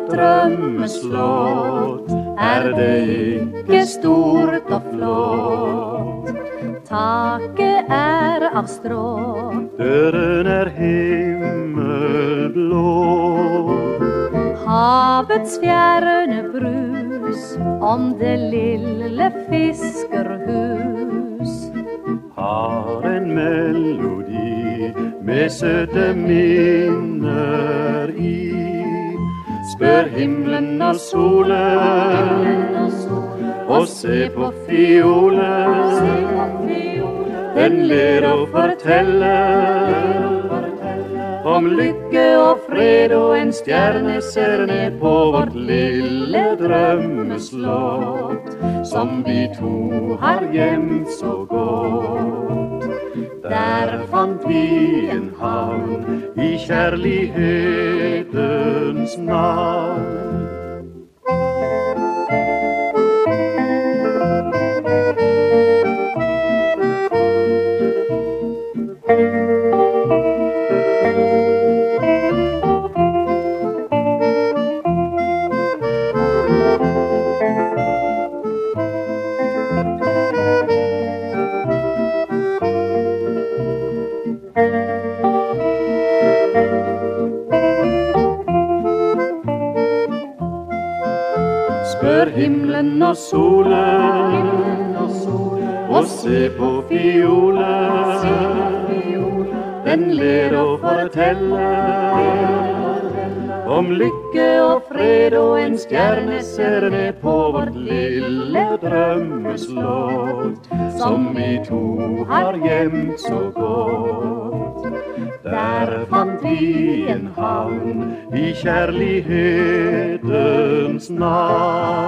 drømmeslott det ikke stort og flott. Taket av strå, døren himmelblå. Havets fjerne brus om det lille fiskerhus. Har en melodi med søte minner i. Spør himmelen og solen, og se på fiolen. Den ler og forteller om lykke og fred, og en stjerne ser ned på vårt lille drømmeslott, som vi to har gjemt så godt. Der fant vi en havn i kjærlighetens navn. Spør himmelen og solen, og se på fiolen. Den ler og forteller om lykke og fred, og en stjerne ser ned på vårt lille drømmeslott, som vi to har gjemt så godt. Der fant vi en havn i kjærlighetens navn.